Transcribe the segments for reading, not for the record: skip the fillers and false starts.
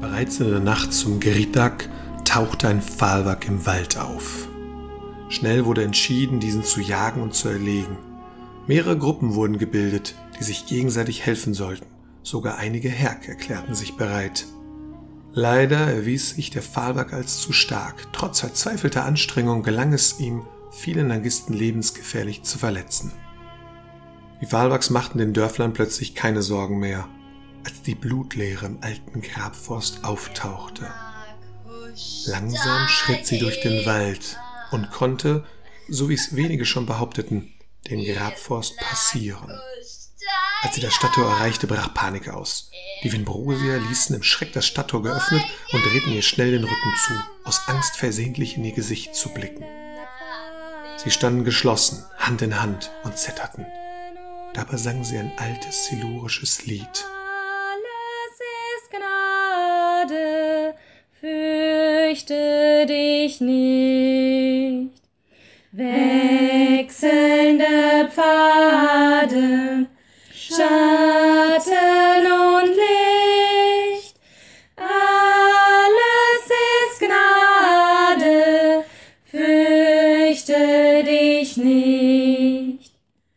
Bereits in der Nacht zum Geridag tauchte ein Pfahlwag im Wald auf. Schnell wurde entschieden, diesen zu jagen und zu erlegen. Mehrere Gruppen wurden gebildet, die sich gegenseitig helfen sollten. Sogar einige Herk erklärten sich bereit. Leider erwies sich der Pfahlwag als zu stark. Trotz verzweifelter Anstrengung gelang es ihm, viele Nangisten lebensgefährlich zu verletzen. Die Pfahlwags machten den Dörflern plötzlich keine Sorgen mehr, als die Blutleere im alten Grabforst auftauchte. Langsam schritt sie durch den Wald und konnte, so wie es wenige schon behaupteten, den Grabforst passieren. Als sie das Stadttor erreichte, brach Panik aus. Die Winbrosier ließen im Schreck das Stadttor geöffnet und drehten ihr schnell den Rücken zu, aus Angst versehentlich in ihr Gesicht zu blicken. Sie standen geschlossen, Hand in Hand und zitterten. Dabei sangen sie ein altes silurisches Lied. Alles ist Gnade, fürchte dich nicht. Wechselnde Pfade, Schatten und Licht, alles ist Gnade, fürchte dich nicht.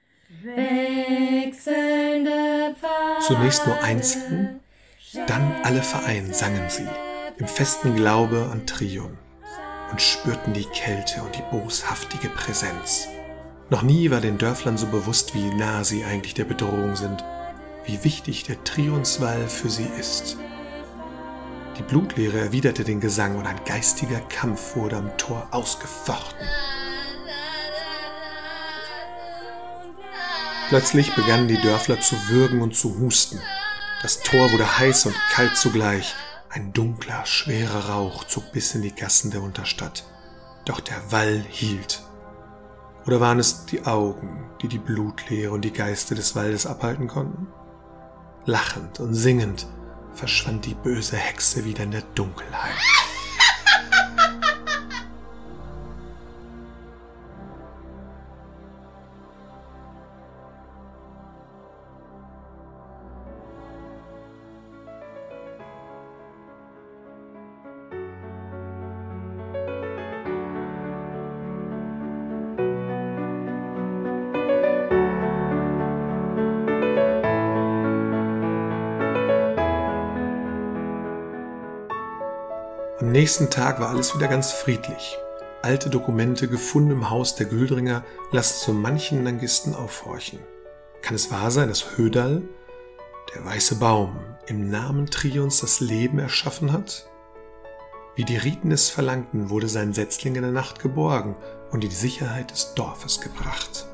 Wechselnde Pfade. Zunächst nur einzeln, dann alle vereint sangen sie, im festen Glaube an Trion, und spürten die Kälte und die boshaftige Präsenz. Noch nie war den Dörflern so bewusst, wie nah sie eigentlich der Bedrohung sind, wie wichtig der Trionswall für sie ist. Die Blutleere erwiderte den Gesang und ein geistiger Kampf wurde am Tor ausgefochten. Plötzlich begannen die Dörfler zu würgen und zu husten. Das Tor wurde heiß und kalt zugleich. Ein dunkler, schwerer Rauch zog bis in die Gassen der Unterstadt. Doch der Wall hielt. Oder waren es die Augen, die die Blutleere und die Geister des Waldes abhalten konnten? Lachend und singend verschwand die böse Hexe wieder in der Dunkelheit. Am nächsten Tag war alles wieder ganz friedlich. Alte Dokumente gefunden im Haus der Güldringer lassen so manchen Nangisten aufhorchen. Kann es wahr sein, dass Hödal, der weiße Baum, im Namen Trions das Leben erschaffen hat? Wie die Riten es verlangten, wurde sein Setzling in der Nacht geborgen und in die Sicherheit des Dorfes gebracht.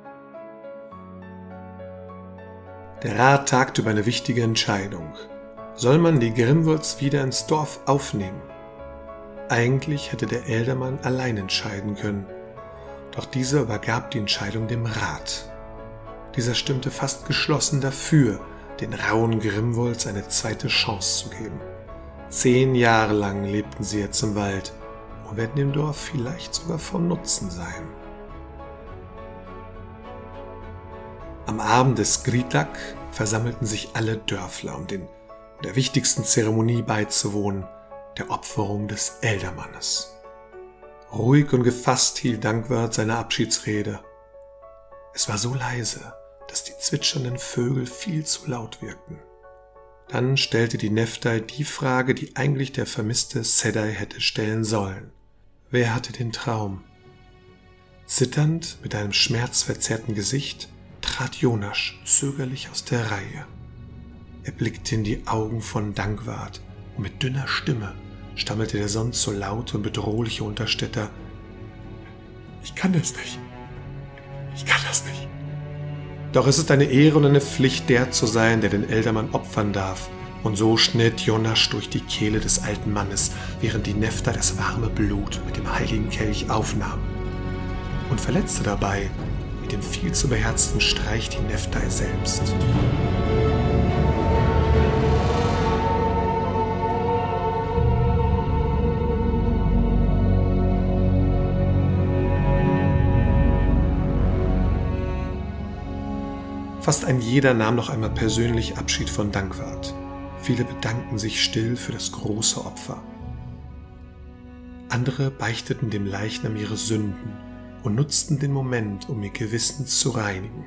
Der Rat tagte über eine wichtige Entscheidung. Soll man die Grimwolds wieder ins Dorf aufnehmen? Eigentlich hätte der Eldermann allein entscheiden können, doch dieser übergab die Entscheidung dem Rat. Dieser stimmte fast geschlossen dafür, den rauen Grimwolds eine zweite Chance zu geben. 10 Jahre lang lebten sie jetzt im Wald und werden dem Dorf vielleicht sogar von Nutzen sein. Am Abend des Geridag versammelten sich alle Dörfler, um der wichtigsten Zeremonie beizuwohnen, der Opferung des Eldermannes. Ruhig und gefasst hielt Dankwart seine Abschiedsrede. Es war so leise, dass die zwitschernden Vögel viel zu laut wirkten. Dann stellte die Neftei die Frage, die eigentlich der vermisste Sedai hätte stellen sollen. Wer hatte den Traum? Zitternd, mit einem schmerzverzerrten Gesicht, trat Jonasch zögerlich aus der Reihe. Er blickte in die Augen von Dankwart und mit dünner Stimme stammelte der sonst so laute und bedrohliche Unterstädter: »Ich kann das nicht. Ich kann das nicht.« Doch es ist eine Ehre und eine Pflicht, der zu sein, der den Eldermann opfern darf. Und so schnitt Jonasch durch die Kehle des alten Mannes, während die Neftei das warme Blut mit dem heiligen Kelch aufnahm. Und verletzte dabei mit dem viel zu beherzten Streich die Neftei selbst. Fast ein jeder nahm noch einmal persönlich Abschied von Dankwart. Viele bedankten sich still für das große Opfer. Andere beichteten dem Leichnam ihre Sünden und nutzten den Moment, um ihr Gewissen zu reinigen.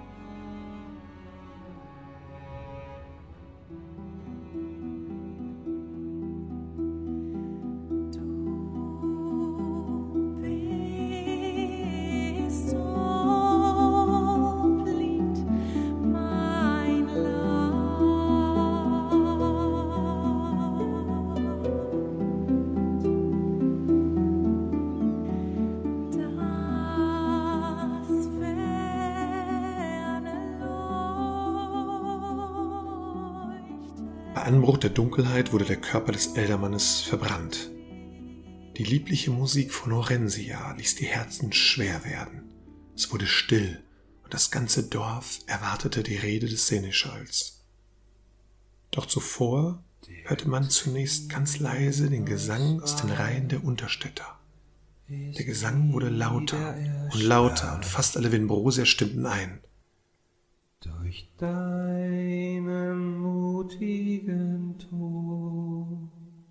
Bei Anbruch der Dunkelheit wurde der Körper des Eldermannes verbrannt. Die liebliche Musik von Orenzia ließ die Herzen schwer werden. Es wurde still und das ganze Dorf erwartete die Rede des Seneschalls. Doch zuvor hörte man zunächst ganz leise den Gesang aus den Reihen der Unterstädter. Der Gesang wurde lauter und fast alle Windbrosier stimmten ein. Durch deinen mutigen Tod,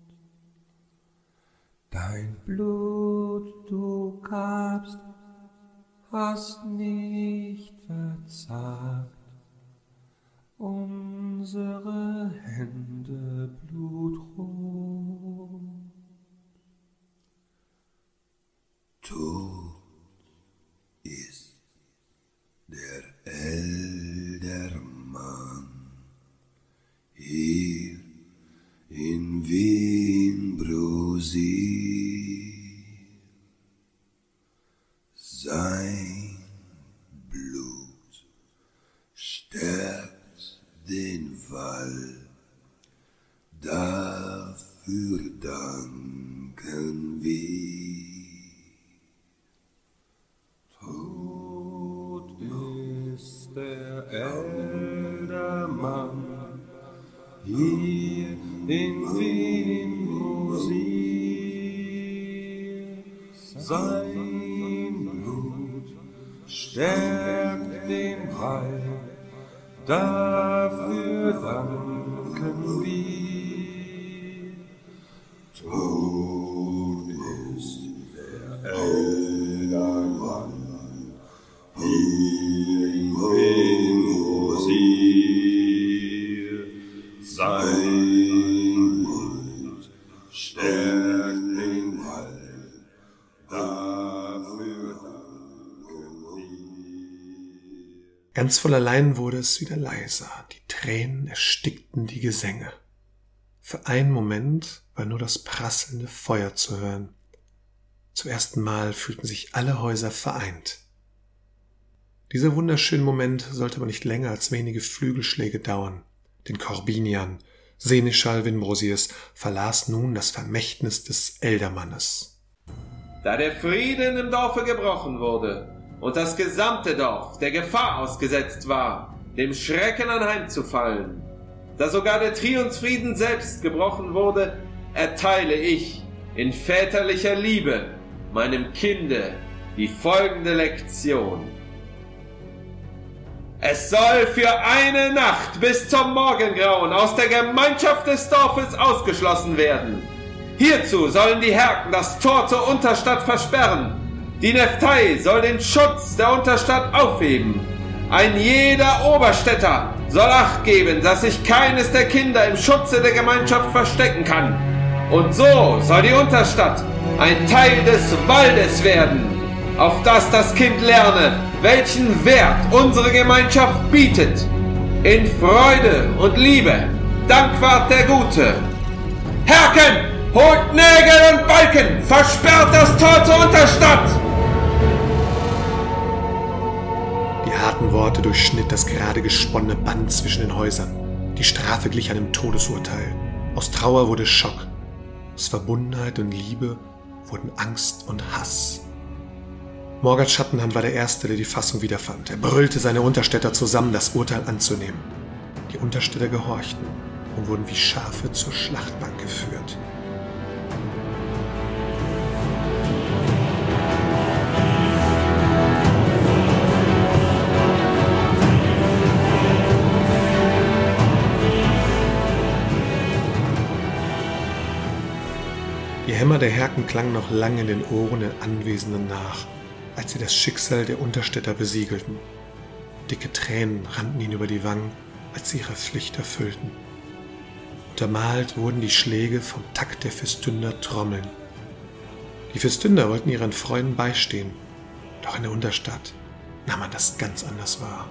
dein Blut du gabst, hast nicht verzagt, unsere Hände blutrot. Tod ist der Eldermann hier in Windbrosier. Sein Blut stärkt den Wall, dafür danken wir. Tod ist der Eldermann hier in Windbrosier. Sein Blut stärkt den Wall, dafür danken wir. Tod ist der Eldermann hier in Windbrosier. Sein Blut stärkt den Wall, dafür danken wir. Ganz von allein wurde es wieder leiser, die Tränen erstickten die Gesänge. Für einen Moment war nur das prasselnde Feuer zu hören. Zum ersten Mal fühlten sich alle Häuser vereint. Dieser wunderschöne Moment sollte aber nicht länger als wenige Flügelschläge dauern. Den Korbiniern, Seneschal Windbrosiers, verlas nun das Vermächtnis des Eldermannes. Da der Frieden im Dorfe gebrochen wurde und das gesamte Dorf der Gefahr ausgesetzt war, dem Schrecken anheimzufallen, da sogar der Trionsfrieden selbst gebrochen wurde, erteile ich in väterlicher Liebe meinem Kinde die folgende Lektion. Es soll für eine Nacht bis zum Morgengrauen aus der Gemeinschaft des Dorfes ausgeschlossen werden. Hierzu sollen die Herken das Tor zur Unterstadt versperren. Die Neftei soll den Schutz der Unterstadt aufheben. Ein jeder Oberstädter soll Acht geben, dass sich keines der Kinder im Schutze der Gemeinschaft verstecken kann. Und so soll die Unterstadt ein Teil des Waldes werden, auf das das Kind lerne, welchen Wert unsere Gemeinschaft bietet. In Freude und Liebe, Dankwart der Gute. Herken, holt Nägel und Balken, versperrt das Tor zur Unterstadt! Die harten Worte durchschnitt das gerade gesponnene Band zwischen den Häusern. Die Strafe glich einem Todesurteil. Aus Trauer wurde Schock. Aus Verbundenheit und Liebe wurden Angst und Hass. Morgats Schattenhand war der Erste, der die Fassung wiederfand. Er brüllte seine Unterstädter zusammen, das Urteil anzunehmen. Die Unterstädter gehorchten und wurden wie Schafe zur Schlachtbank geführt. Die Hämmer der Herken klangen noch lange in den Ohren der Anwesenden nach, als sie das Schicksal der Unterstädter besiegelten. Dicke Tränen rannten ihnen über die Wangen, als sie ihre Pflicht erfüllten. Untermalt wurden die Schläge vom Takt der Vestünder Trommeln. Die Vestünder wollten ihren Freunden beistehen, doch in der Unterstadt nahm man das ganz anders wahr.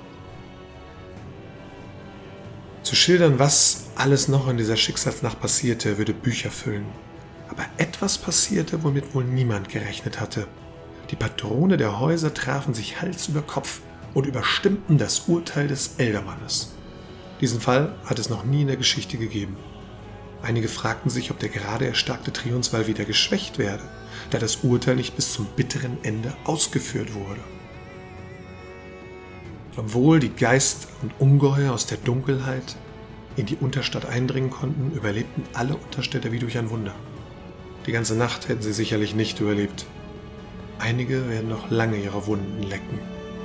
Zu schildern, was alles noch in dieser Schicksalsnacht passierte, würde Bücher füllen. Aber etwas passierte, womit wohl niemand gerechnet hatte. Die Patrone der Häuser trafen sich Hals über Kopf und überstimmten das Urteil des Eldermannes. Diesen Fall hat es noch nie in der Geschichte gegeben. Einige fragten sich, ob der gerade erstarkte Trionswall wieder geschwächt werde, da das Urteil nicht bis zum bitteren Ende ausgeführt wurde. Obwohl die Geister und Ungeheuer aus der Dunkelheit in die Unterstadt eindringen konnten, überlebten alle Unterstädter wie durch ein Wunder. Die ganze Nacht hätten sie sicherlich nicht überlebt. Einige werden noch lange ihre Wunden lecken.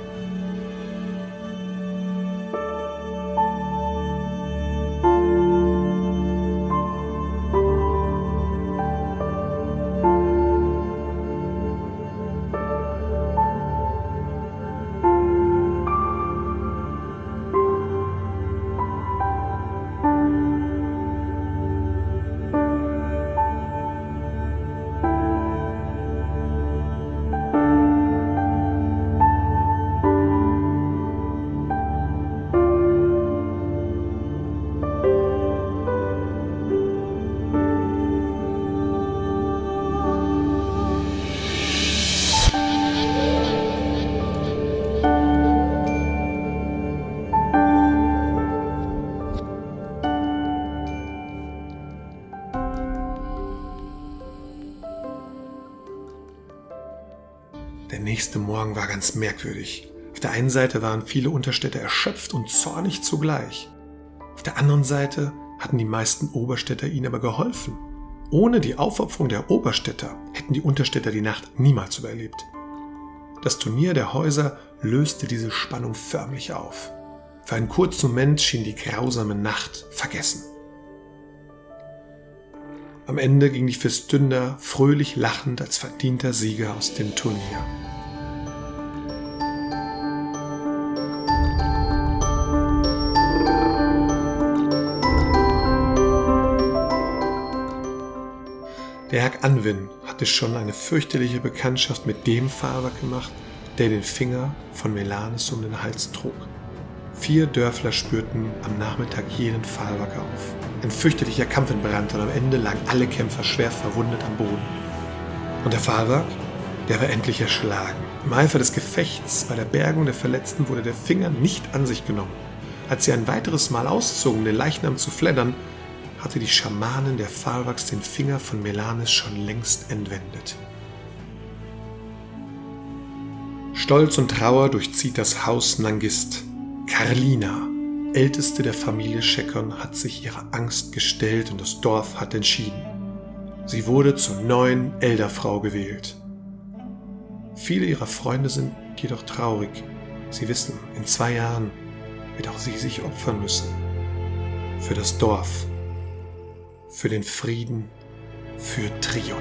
Der nächste Morgen war ganz merkwürdig. Auf der einen Seite waren viele Unterstädter erschöpft und zornig zugleich. Auf der anderen Seite hatten die meisten Oberstädter ihnen aber geholfen. Ohne die Aufopferung der Oberstädter hätten die Unterstädter die Nacht niemals überlebt. Das Turnier der Häuser löste diese Spannung förmlich auf. Für einen kurzen Moment schien die grausame Nacht vergessen. Am Ende ging die Vestünder fröhlich lachend als verdienter Sieger aus dem Turnier. Der Herr Anwin hatte schon eine fürchterliche Bekanntschaft mit dem Fahrer gemacht, der den Finger von Melanes um den Hals trug. 4 Dörfler spürten am Nachmittag jeden Pfahlwerk auf. Ein fürchterlicher Kampf entbrannte und am Ende lagen alle Kämpfer schwer verwundet am Boden. Und der Pfahlwerk, der war endlich erschlagen. Im Eifer des Gefechts bei der Bergung der Verletzten wurde der Finger nicht an sich genommen. Als sie ein weiteres Mal auszogen, um den Leichnam zu fleddern, hatte die Schamanin der Pfahlwerks den Finger von Melanes schon längst entwendet. Stolz und Trauer durchzieht das Haus Nangist. Karlina, älteste der Familie Scheckon, hat sich ihrer Angst gestellt und das Dorf hat entschieden. Sie wurde zur neuen Elderfrau gewählt. Viele ihrer Freunde sind jedoch traurig. Sie wissen, in 2 Jahren wird auch sie sich opfern müssen. Für das Dorf, für den Frieden, für Trion.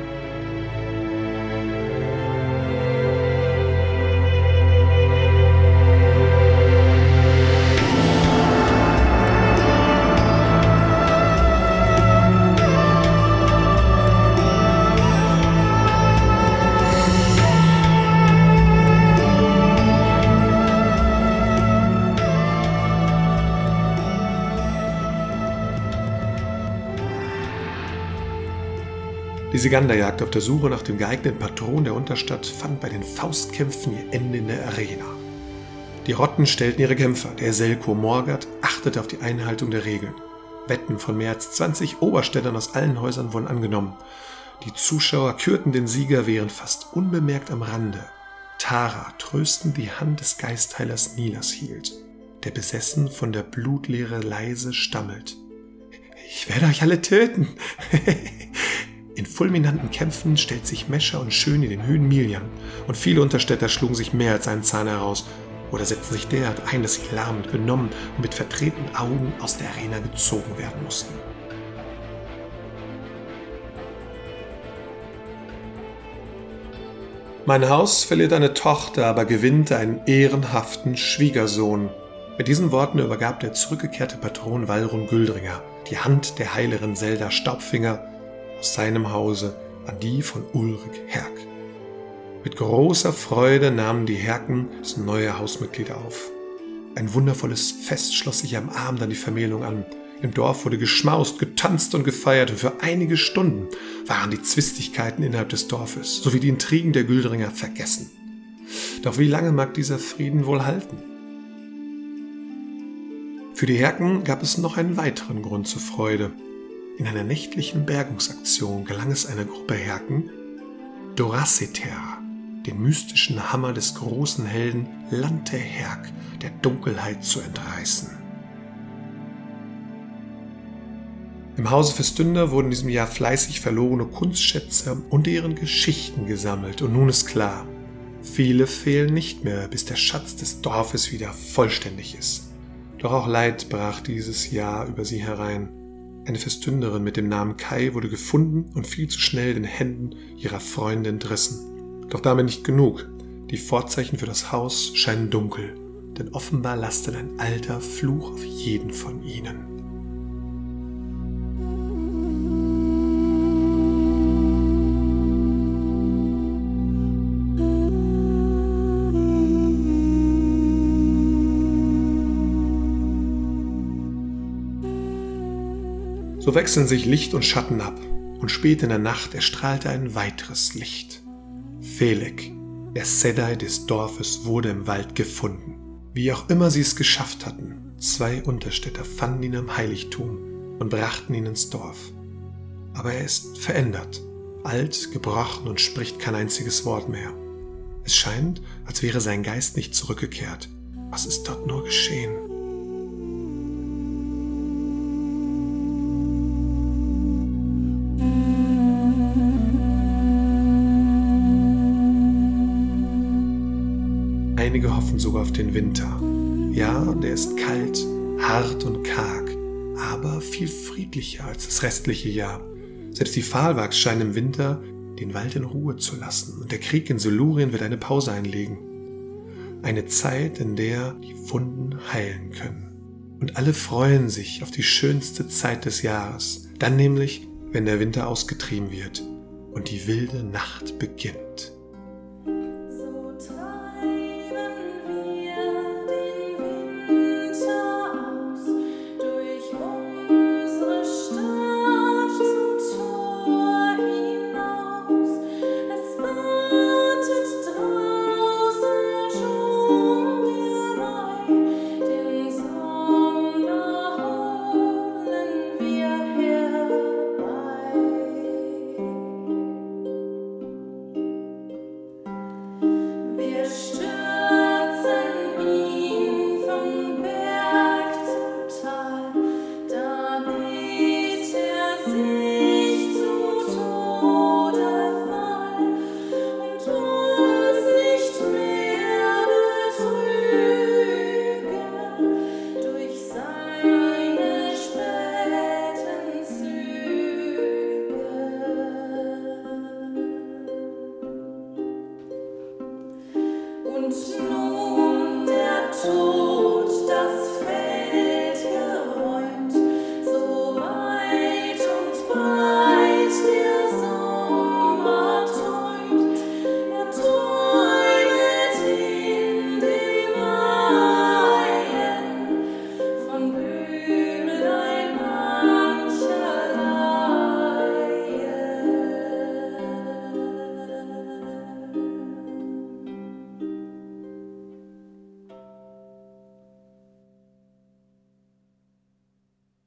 Die Siganderjagd auf der Suche nach dem geeigneten Patron der Unterstadt fand bei den Faustkämpfen ihr Ende in der Arena. Die Rotten stellten ihre Kämpfer, der Selko Morgard achtete auf die Einhaltung der Regeln. Wetten von mehr als 20 Oberstädtern aus allen Häusern wurden angenommen. Die Zuschauer kürten den Sieger, während fast unbemerkt am Rande Tara tröstend die Hand des Geistheilers Nilas hielt, der besessen von der Blutleere leise stammelt. »Ich werde euch alle töten!« In fulminanten Kämpfen stellt sich Mescher und Schön in den Höhen Milian und viele Unterstädter schlugen sich mehr als einen Zahn heraus oder setzten sich derart ein, dass sie lahmend genommen und mit verdrehten Augen aus der Arena gezogen werden mussten. Mein Haus verliert eine Tochter, aber gewinnt einen ehrenhaften Schwiegersohn. Mit diesen Worten übergab der zurückgekehrte Patron Wallrun Güldringer die Hand der Heilerin Selda Staubfinger aus seinem Hause an die von Ulrich Herk. Mit großer Freude nahmen die Herken das neue Hausmitglied auf. Ein wundervolles Fest schloss sich am Abend an die Vermählung an. Im Dorf wurde geschmaust, getanzt und gefeiert und für einige Stunden waren die Zwistigkeiten innerhalb des Dorfes sowie die Intrigen der Güldringer vergessen. Doch wie lange mag dieser Frieden wohl halten? Für die Herken gab es noch einen weiteren Grund zur Freude. In einer nächtlichen Bergungsaktion gelang es einer Gruppe Herken, Doraceter, den mystischen Hammer des großen Helden Lante Herk, der Dunkelheit zu entreißen. Im Hause Vestünder wurden in diesem Jahr fleißig verlorene Kunstschätze und deren Geschichten gesammelt. Und nun ist klar, viele fehlen nicht mehr, bis der Schatz des Dorfes wieder vollständig ist. Doch auch Leid brach dieses Jahr über sie herein. Eine Vestünderin mit dem Namen Kai wurde gefunden und viel zu schnell den Händen ihrer Freunde entrissen. Doch damit nicht genug. Die Vorzeichen für das Haus scheinen dunkel, denn offenbar lastet ein alter Fluch auf jeden von ihnen. So wechseln sich Licht und Schatten ab, und spät in der Nacht erstrahlte ein weiteres Licht. Felek, der Sedai des Dorfes, wurde im Wald gefunden. Wie auch immer sie es geschafft hatten, 2 Unterstädter fanden ihn im Heiligtum und brachten ihn ins Dorf. Aber er ist verändert, alt, gebrochen und spricht kein einziges Wort mehr. Es scheint, als wäre sein Geist nicht zurückgekehrt. Was ist dort nur geschehen? Einige hoffen sogar auf den Winter. Ja, der ist kalt, hart und karg, aber viel friedlicher als das restliche Jahr. Selbst die Pfahlwachs scheinen im Winter den Wald in Ruhe zu lassen und der Krieg in Silurien wird eine Pause einlegen. Eine Zeit, in der die Wunden heilen können. Und alle freuen sich auf die schönste Zeit des Jahres, dann nämlich, wenn der Winter ausgetrieben wird und die wilde Nacht beginnt.